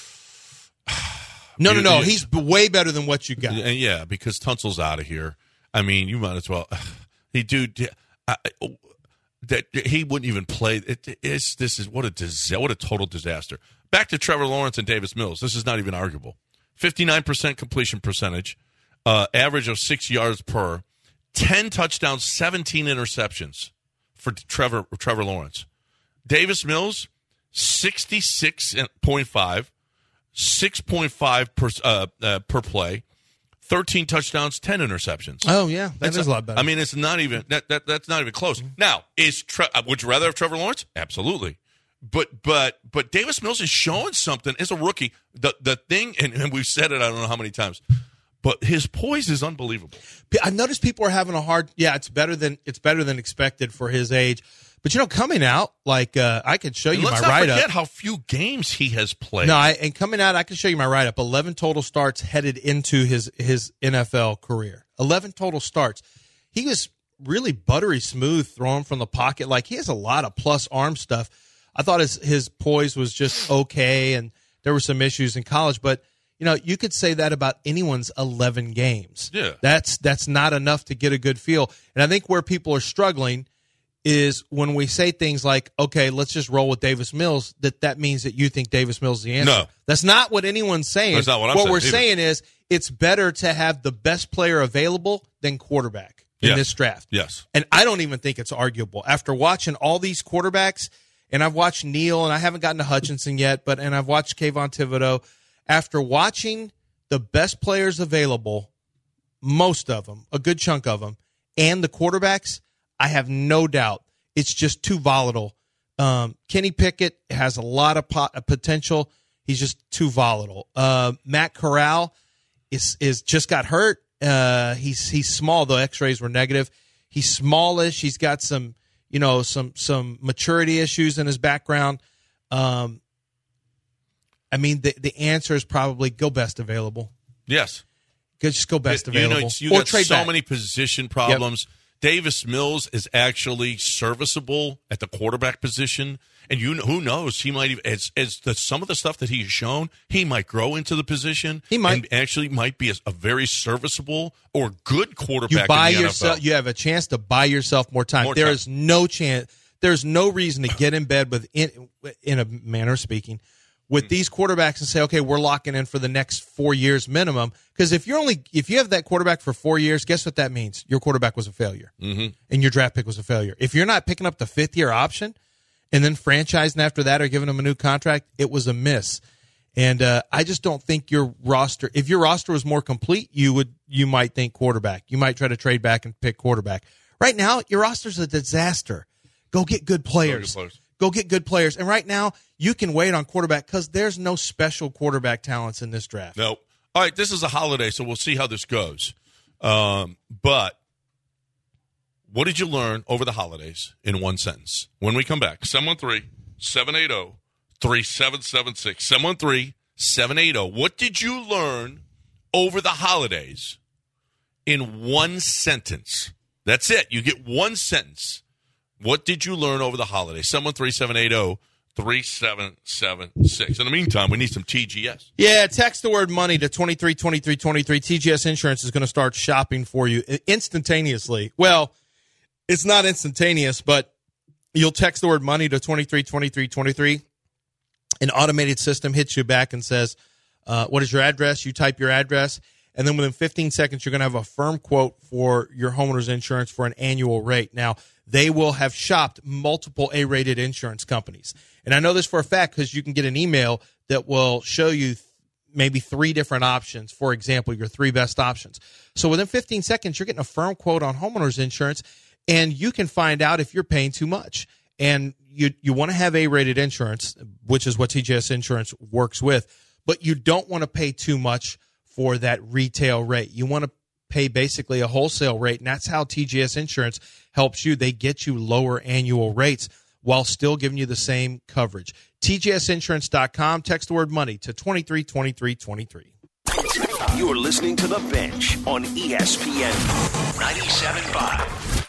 no, no, you, no, you, he's way better than what you got. Yeah, because Tunsil's out of here. I mean, you might as well. He dude, I, that he wouldn't even play. It, it's this is what a dis- what a total disaster. Back to Trevor Lawrence and Davis Mills. This is not even arguable. fifty-nine percent completion percentage, uh, average of six yards per, ten touchdowns, seventeen interceptions for Trevor Trevor Lawrence. Davis Mills, sixty-six point five, six point five per uh, uh, per play. thirteen touchdowns, ten interceptions. Oh yeah, that that's is a lot better. I mean, it's not even that, that that's not even close. Now, is Tre- would you rather have Trevor Lawrence? Absolutely, but but but Davis Mills is showing something as a rookie. The the thing, and, and we've said it, I don't know how many times, but his poise is unbelievable. I noticed people are having a hard. Yeah, it's better than it's better than expected for his age. But, you know, coming out, like, uh, I could show you Let's my not write-up. forget how few games he has played. No, I, and coming out, I can show you my write-up. eleven total starts headed into his, his N F L career. eleven total starts. He was really buttery smooth throwing from the pocket. Like, he has a lot of plus arm stuff. I thought his, his poise was just okay, and there were some issues in college. But, you know, you could say that about anyone's eleven games. Yeah. That's, that's not enough to get a good feel. And I think where people are struggling is when we say things like, okay, let's just roll with Davis Mills, that that means that you think Davis Mills is the answer. No. That's not what anyone's saying. That's not what I'm what saying we're either. saying is it's better to have the best player available than quarterback in Yes. this draft. Yes. And I don't even think it's arguable. After watching all these quarterbacks, and I've watched Neal, and I haven't gotten to Hutchinson yet, but and I've watched Kayvon Thibodeau. After watching the best players available, most of them, a good chunk of them, and the quarterbacks, I have no doubt it's just too volatile. Um, Kenny Pickett has a lot of pot, uh, potential. He's just too volatile. Uh, Matt Corral is is just got hurt. Uh, he's he's small, though X-rays were negative. He's smallish. He's got some you know some some maturity issues in his background. Um, I mean, the the answer is probably go best available. Yes. Go, just go best you available. know, you or got trade so back. many position problems. Yep. Davis Mills is actually serviceable at the quarterback position, and you know, who knows, he might even, as as the, some of the stuff that he's shown, he might grow into the position. He might and actually might be a, a very serviceable or good quarterback. You buy in the yourself. N F L. You have a chance to buy yourself more time. More There time. is no chance. There's no reason to get in bed with, in, in a manner of speaking, with these quarterbacks and say, okay, we're locking in for the next four years minimum. Because if you're only if you have that quarterback for four years, guess what that means? Your quarterback was a failure, mm-hmm. and your draft pick was a failure. If you're not picking up the fifth year option and then franchising after that or giving them a new contract, it was a miss. And uh, I just don't think your roster. If your roster was more complete, you would you might think quarterback. You might try to trade back and pick quarterback. Right now, your roster's a disaster. Go get good players. Go get players. Go get good players. And right now, you can wait on quarterback because there's no special quarterback talents in this draft. Nope. All right, this is a holiday, so we'll see how this goes. Um, but what did you learn over the holidays in one sentence? When we come back, seven one three, seven eight zero, three seven seven six. seven one three, seven eight zero. What did you learn over the holidays in one sentence? That's it. You get one sentence. What did you learn over the holidays? seven one three, seven eight zero, three seven seven six. In the meantime, we need some T G S. Yeah, text the word money to two three two three two three. T G S Insurance is going to start shopping for you instantaneously. Well, it's not instantaneous, but you'll text the word money to two three two three two three. An automated system hits you back and says, uh, what is your address? You type your address, and then within fifteen seconds, you're going to have a firm quote for your homeowner's insurance for an annual rate. Now, they will have shopped multiple A-rated insurance companies. And I know this for a fact because you can get an email that will show you th- maybe three different options. For example, your three best options. So within fifteen seconds, you're getting a firm quote on homeowners insurance, and you can find out if you're paying too much. And you you want to have A-rated insurance, which is what T G S Insurance works with, but you don't want to pay too much for that retail rate. You want to pay basically a wholesale rate, and that's how T G S Insurance helps you. They get you lower annual rates while still giving you the same coverage. T G S insurance dot com. Text the word money to twenty-three twenty-three twenty-three. You're listening to The Bench on E S P N ninety-seven point five.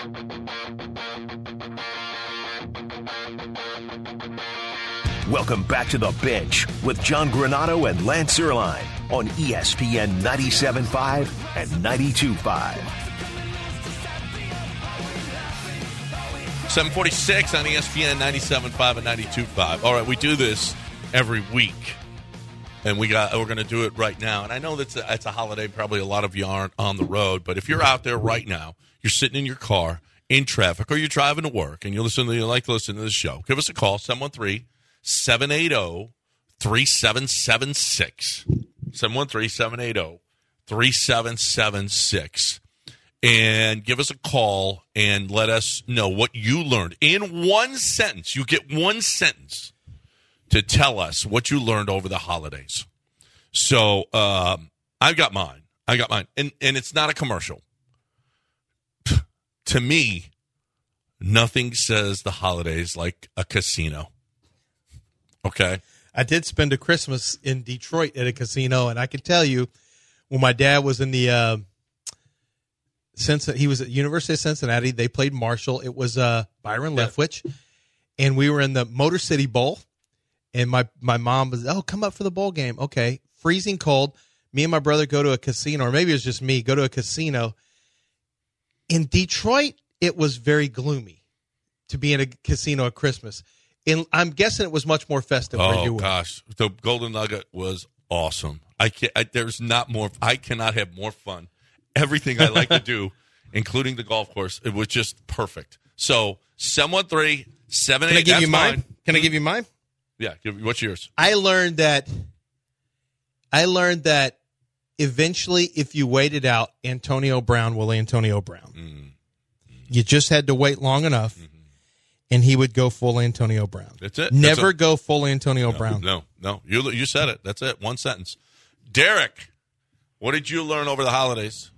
Welcome back to The Bench with John Granado and Lance Erline on E S P N ninety-seven point five and ninety-two point five. seven forty-six on E S P N ninety-seven point five and ninety-two point five. All right, we do this every week, and we got we're going to do it right now. And I know that's a, it's a holiday. Probably a lot of you aren't on the road, but if you're out there right now, you're sitting in your car in traffic, or you're driving to work, and you listen to you like to listen to this show, give us a call, seven one three, seven eight zero, three seven seven six. seven one three, seven eight zero, three seven seven six. And give us a call and let us know what you learned. In one sentence, you get one sentence to tell us what you learned over the holidays. So um, I've got mine. I got mine. And, and it's not a commercial. To me, nothing says the holidays like a casino. Okay? I did spend a Christmas in Detroit at a casino, and I can tell you, when my dad was in the uh, Cincinnati, he was at University of Cincinnati. They played Marshall. It was uh, Byron Leftwich, and we were in the Motor City Bowl. And my my mom was, oh, come up for the bowl game. Okay, freezing cold. Me and my brother go to a casino, or maybe it was just me. Go to a casino in Detroit. It was very gloomy to be in a casino at Christmas. And I'm guessing it was much more festive where you Oh, were. gosh. The Golden Nugget was awesome. I can't, I, there's not more. I cannot have more fun. Everything I like to do, including the golf course, it was just perfect. So, seven one three, seven eight. Can I give that's you mine? mine. Can I give you mine? Yeah. Give, what's yours? I learned that I learned that eventually, if you waited out, Antonio Brown will Antonio Brown. Mm. You just had to wait long enough, mm-hmm. and he would go full Antonio Brown. That's it. Never That's a, go full Antonio no, Brown. No, no. You you said it. That's it. One sentence. Derek, what did you learn over the holidays?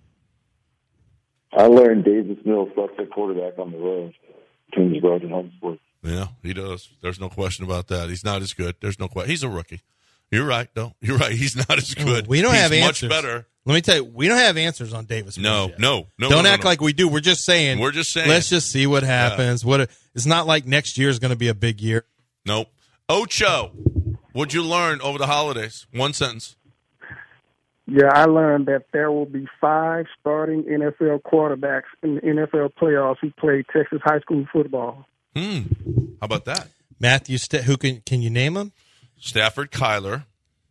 I learned Davis Mills sucks at quarterback on the road. Kings Road and home sports. Yeah, he does. There's no question about that. He's not as good. There's no question. He's a rookie. You're right, though. You're right. He's not as good. We don't He's have much answers. better. Let me tell you, we don't have answers on Davis Mills No, yet. no, no. Don't no, act no. like we do. We're just saying. We're just saying. Let's just see what happens. Yeah. What a, it's not like next year is going to be a big year. Nope. Ocho, what'd you learn over the holidays? One sentence. Yeah, I learned that there will be five starting N F L quarterbacks in the N F L playoffs who played Texas high school football. Hmm. How about that? Matthew, St- who can can you name them? Stafford, Kyler.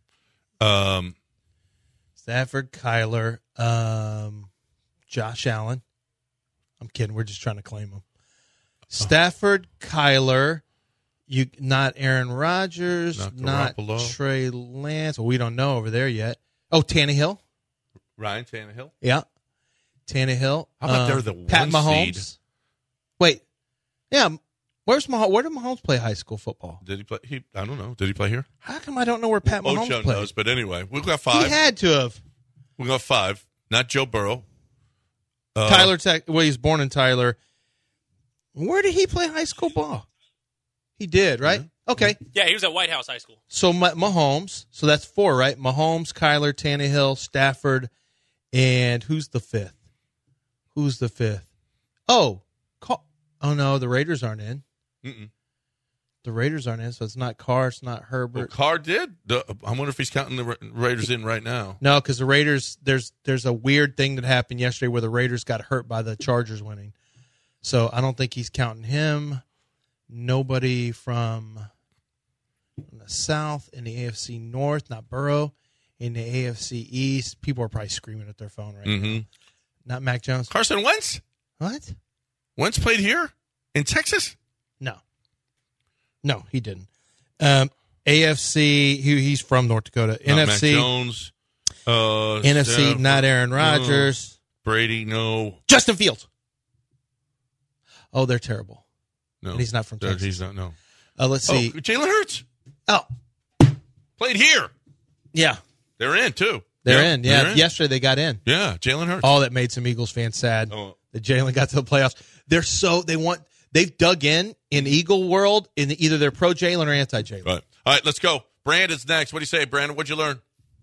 Um, Stafford, Kyler, um, Josh Allen. I'm kidding. We're just trying to claim them. Stafford, Kyler. You not Aaron Rodgers, not, not Trey Lance. Well, we don't know over there yet. Oh, Tannehill. Ryan Tannehill. Yeah. Tannehill. How about um, they're the Pat one Mahomes. seed? Wait. Yeah. Where's Mahomes? Where did Mahomes play high school football? Did he play? He, I don't know. Did he play here? How come I don't know where Pat well, Mahomes Ocho played? knows, but anyway, we've got five. He had to have. We got five. Not Joe Burrow. Uh, Tyler Tech. Well, he's born in Tyler. Where did he play high school ball? He did, right? Yeah. Okay. Yeah, he was at White House High School. So Mahomes. So that's four, right? Mahomes, Kyler, Tannehill, Stafford, and who's the fifth? Who's the fifth? Oh, Car- oh no, the Raiders aren't in. Mm-mm. The Raiders aren't in, so it's not Carr, it's not Herbert. Well, Carr did. The, I wonder if he's counting the Ra- Raiders in right now. No, because the Raiders. There's there's a weird thing that happened yesterday where the Raiders got hurt by the Chargers winning. So I don't think he's counting him. Nobody from the South in the A F C North, not Burrow. In the A F C East, people are probably screaming at their phone right mm-hmm. now. Not Mac Jones. Carson Wentz? What? Wentz played here? In Texas? No. No, he didn't. Um, A F C, he, he's from North Dakota. Not N F C. Mac Jones. Uh, N F C, Stafford, not Aaron Rodgers. No. Brady, no. Justin Fields. Oh, they're terrible. No. And he's not from Texas. He's not, no. Uh, let's see. Oh, Jalen Hurts. Oh. Played here. Yeah. They're in, too. They're Yeah, in. Yeah, they're in. yesterday they got in. Yeah, Jalen Hurts. Oh, that made some Eagles fans sad Oh. that Jalen got to the playoffs. They're so they want they've dug in in Eagle world in either they're pro Jalen or anti Jalen. Right. All right, let's go. Brandon's next. What do you say, Brandon? What'd you learn?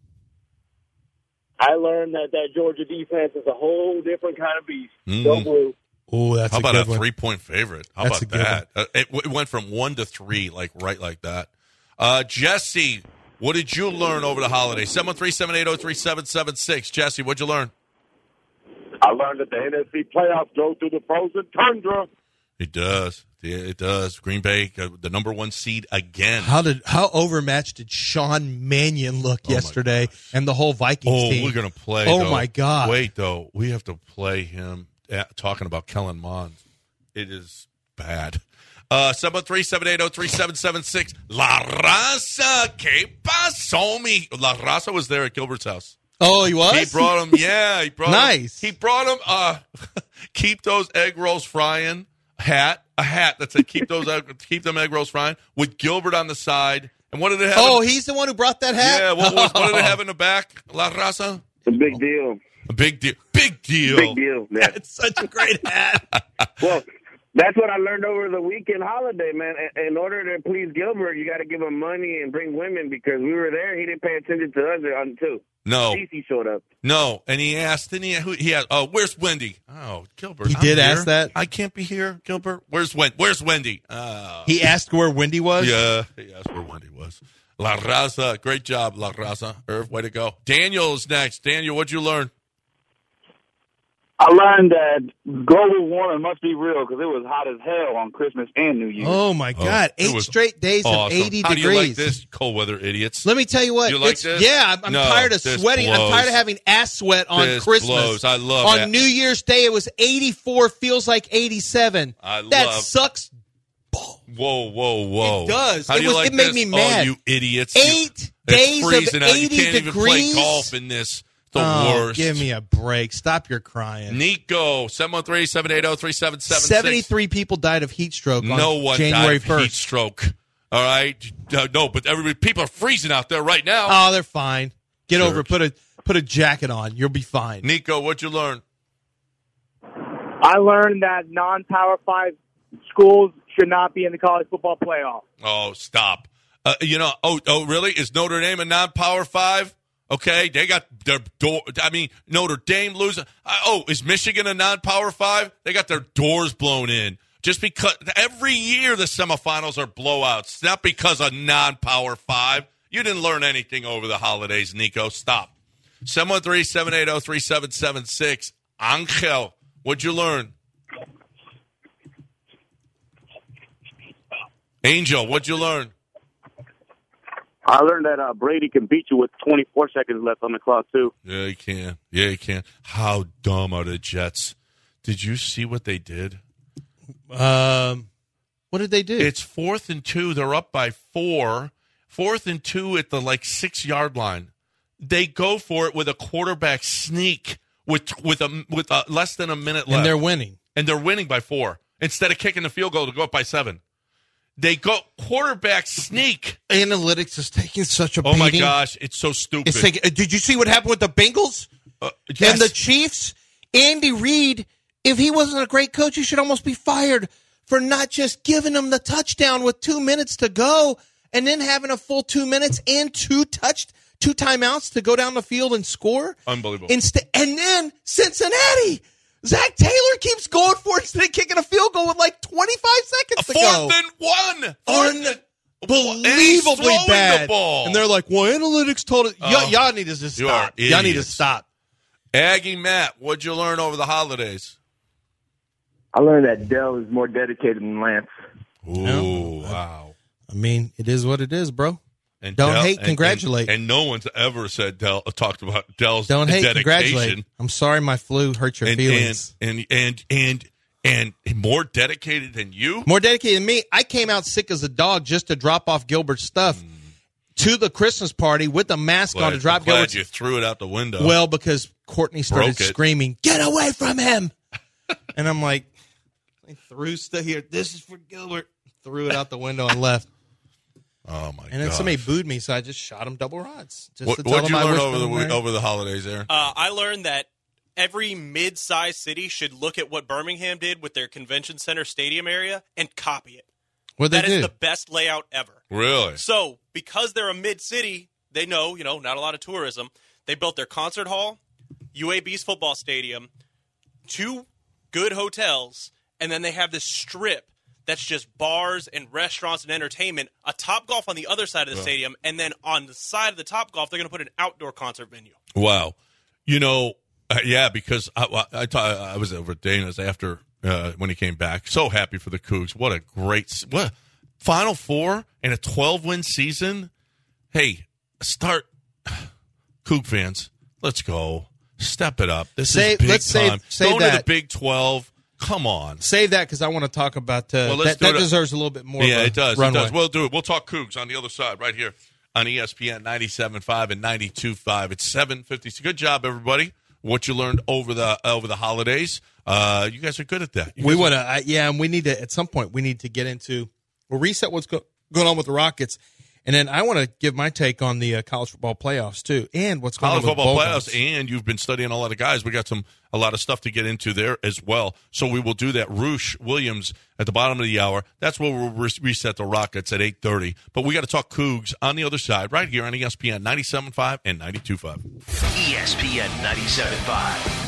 I learned that that Georgia defense is a whole different kind of beast. Mm. Go blue. Oh, that's How a about good a one. three-point favorite? How That's a about good that? Uh, it, it went from one to three, like right like that. Uh, Jesse, what did you learn over the holiday? seven one three, seven eight zero, three seven seven six. Jesse, what'd you learn? I learned that the N F C playoffs go through the frozen tundra. It does. Yeah, it does. Green Bay, uh, the number one seed again. How did how overmatched did Sean Mannion look Oh, my yesterday and the whole Vikings Oh, team? we're going to play. Oh, though. my God. Wait, though. We have to play him at, talking about Kellen Mond. It is bad. Uh, seven one three, seven eight zero, three seven seven six. La Raza, que pasó, mi? La Raza was there at Gilbert's house. Oh, he was? He brought him, yeah. He brought Nice. Him, he brought him, uh, keep those egg rolls frying hat, a hat that said keep those, egg, keep them egg rolls frying with Gilbert on the side. And what did it have? Oh, in, he's the one who brought that hat? yeah, what, was, what did it have in the back? La Raza? It's a big deal. A big deal. Big deal. Big deal, man. It's such a great hat. Well, that's what I learned over the weekend holiday, man. In- In order to please Gilbert, you got to give him money and bring women because we were there. He didn't pay attention to us until No. Cece showed up. No, and he asked, didn't he? Who, he asked, oh, where's Wendy? Oh, Gilbert. He I'm did here. ask that? I can't be here, Gilbert. Where's Wendy? Where's Wendy? Oh. He asked where Wendy was? Yeah, he asked where Wendy was. La Raza. Great job, La Raza. Irv, way to go. Daniel's next. Daniel, what'd you learn? I learned that global warming must be real because it was hot as hell on Christmas and New Year's. Oh, my God. it Eight was straight days Awesome. of eighty How degrees. do you like this, cold weather idiots? Let me tell you what. You like it's, this? Yeah, I'm, I'm No, tired of this sweating. I'm blows. tired of having ass sweat on This Christmas. blows. I love On that. New Year's Day, it was eighty-four, feels like eighty-seven. I that love- sucks. Whoa, whoa, whoa. It does. How do It you was- like it made this? me mad. Oh, you idiots. Eight You, days it's of freezing out. You eighty can't even play degrees? golf in this. The Oh, worst. give me a break. Stop your crying. Nico, seven one three, seven eight zero, three seven seven six. seventy-three people died of heat stroke on No one January died of first. heat stroke. All right? Uh, no, but everybody, people are freezing out there right now. Oh, they're fine. Get Sure. over it. Put a put a jacket on. You'll be fine. Nico, what'd you learn? I learned that non-Power Five schools should not be in the college football playoff. Oh, stop. Uh, you know, oh, oh, really? Is Notre Dame a non-power five? Okay, they got their door. I mean, Notre Dame losing. Uh, oh, is Michigan a non-power five? They got their doors blown in. Just because every year the semifinals are blowouts, not because of non-power five. You didn't learn anything over the holidays, Nico. Stop. seven one three, seven eight zero, three seven seven six. Angel, what'd you learn? Angel, what'd you learn? I learned that uh, Brady can beat you with twenty-four seconds left on the clock, too. Yeah, you can. Yeah, you can. How dumb are the Jets? Did you see what they did? Um, what did they do? It's fourth and two. They're up by four. Fourth and two at the like six yard line. They go for it with a quarterback sneak with with a with a, less than a minute left, and they're winning. And they're winning by four instead of kicking the field goal to go up by seven. They go quarterback sneak. Analytics is taking such a Oh my beating. gosh, it's so stupid. It's taking, uh, did you see what happened with the Bengals uh, yes. and the Chiefs? Andy Reid, if he wasn't a great coach, he should almost be fired for not just giving them the touchdown with two minutes to go and then having a full two minutes and two touched two timeouts to go down the field and score. Unbelievable. Instead, and then Cincinnati. Zach Taylor keeps going for it instead of kicking a field goal with like twenty-five seconds a to go. Fourth and one. Fourth Unbelievably and bad. The ball. And they're like, well, analytics told it. Oh, y'all, y'all need to just you stop. are Y'all need to idiots. stop. Aggie Matt, what'd you learn over the holidays? I learned that Dell is more dedicated than Lance. Ooh, No. wow. I mean, it is what it is, bro. And Don't Dell- hate, and- congratulate. And, and no one's ever said Dell talked about Dell's Don't hate, dedication. congratulate. I'm sorry my flu hurt your and, feelings. And, and and and and more dedicated than you. More dedicated than me. I came out sick as a dog just to drop off Gilbert's stuff mm. to the Christmas party with a mask glad, on to drop I'm glad Gilbert's. you threw it out the window. Well, because Courtney started Broke it. screaming, "Get away from him!" And I'm like, I threw stuff here. This is for Gilbert. Threw it out the window and left. Oh my! And then gosh. somebody booed me, so I just shot him double rods. Just What to tell what'd them you I learn wish over the them week- Merry- over the holidays there? Uh, I learned that every mid-sized city should look at what Birmingham did with their convention center stadium area and copy it. What'd they That is do? the best layout ever. Really? So, because they're a mid-city, they know, you know, not a lot of tourism. They built their concert hall, U A B's football stadium, two good hotels, and then they have this strip that's just bars and restaurants and entertainment, a Topgolf on the other side of the Yeah. stadium, and then on the side of the Topgolf, they're going to put an outdoor concert venue. Wow. You know, uh, yeah, because I, I, I, I was over at Dana's after uh, when he came back. So happy for the Cougs. What a great – what Final Four and a twelve-win season. Hey, start – Coug fans, let's go. Step it up. This Say- is big let's save- time. save Going to that. the Big twelve. Come on. Save that because I want to talk about uh, Well, let's that. do That it. deserves a little bit more. Yeah, of a it does. Runway. It does. We'll do it. We'll talk Cougs on the other side right here on E S P N ninety-seven point five and ninety-two point five. It's seven fifty. Good job, everybody. What you learned over the over the holidays. Uh, you guys are good at that. You We guys want are- to, yeah, and we need to at some point. We need to get into we'll reset what's go, going on with the Rockets, and then I want to give my take on the uh, college football playoffs too, and what's going college on with football bowl playoffs, games. and you've been studying a lot of guys. We got some a lot of stuff to get into there as well. So we will do that. Roosh Williams at the bottom of the hour. That's where we'll re- reset the Rockets at eight thirty. But we got to talk Cougs on the other side right here on E S P N ninety-seven point five and ninety-two point five. E S P N ninety-seven point five.